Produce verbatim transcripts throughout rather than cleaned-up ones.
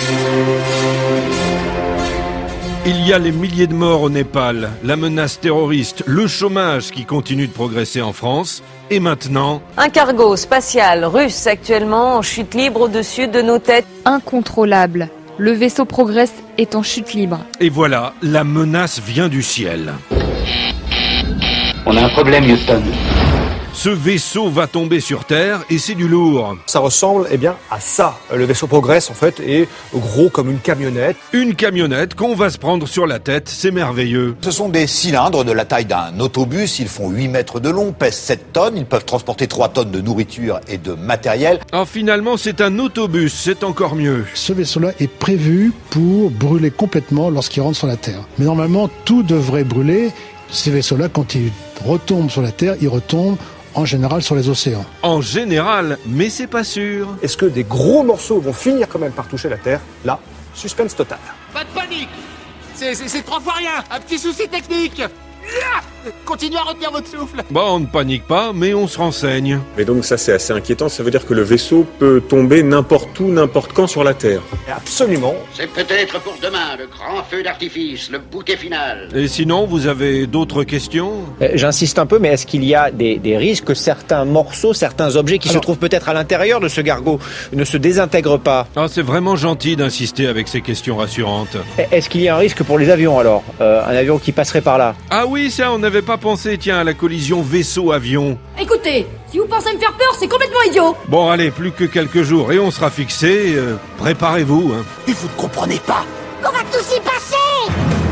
Il y a les milliers de morts au Népal, la menace terroriste, le chômage qui continue de progresser en France. Et maintenant... Un cargo spatial russe actuellement en chute libre au-dessus de nos têtes. Incontrôlable. Le vaisseau Progress est en chute libre. Et voilà, la menace vient du ciel. On a un problème, Houston. Ce vaisseau va tomber sur Terre et c'est du lourd. Ça ressemble eh bien, à ça. Le vaisseau Progress, en fait, est gros comme une camionnette. Une camionnette qu'on va se prendre sur la tête, c'est merveilleux. Ce sont des cylindres de la taille d'un autobus. Ils font huit mètres de long, pèsent sept tonnes. Ils peuvent transporter trois tonnes de nourriture et de matériel. Alors finalement, c'est un autobus, c'est encore mieux. Ce vaisseau-là est prévu pour brûler complètement lorsqu'il rentre sur la Terre. Mais normalement, tout devrait brûler. Ces vaisseaux-là, quand ils retombent sur la Terre, ils retombent en général sur les océans. En général, mais c'est pas sûr. Est-ce que des gros morceaux vont finir quand même par toucher la Terre? Là, suspense total. Pas de panique. C'est, c'est, c'est trois fois rien. Un petit souci technique. Continuez à retenir votre souffle. Bon, on ne panique pas, mais on se renseigne. Mais donc ça c'est assez inquiétant, ça veut dire que le vaisseau peut tomber n'importe où, n'importe quand sur la Terre. Absolument. C'est peut-être pour demain le grand feu d'artifice, le bouquet final. Et sinon, vous avez d'autres questions? euh, J'insiste un peu, mais est-ce qu'il y a des, des risques que certains morceaux, certains objets qui Alors, se trouvent peut-être à l'intérieur de ce cargo ne se désintègrent pas? Ah, c'est vraiment gentil d'insister avec ces questions rassurantes. Est-ce qu'il y a un risque pour les avions alors? euh, Un avion qui passerait par là? Ah oui, ça, on n'avait pas pensé, tiens, à la collision vaisseau-avion. Écoutez, si vous pensez me faire peur, c'est complètement idiot. Bon, allez, plus que quelques jours et on sera fixé. Euh, préparez-vous. Hein. Et vous ne comprenez pas qu'on va tous y passer.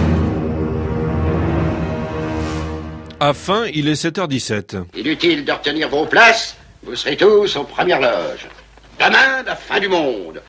À fin, il est sept heures dix-sept. Inutile de retenir vos places, vous serez tous aux premières loges. Demain, la fin du monde.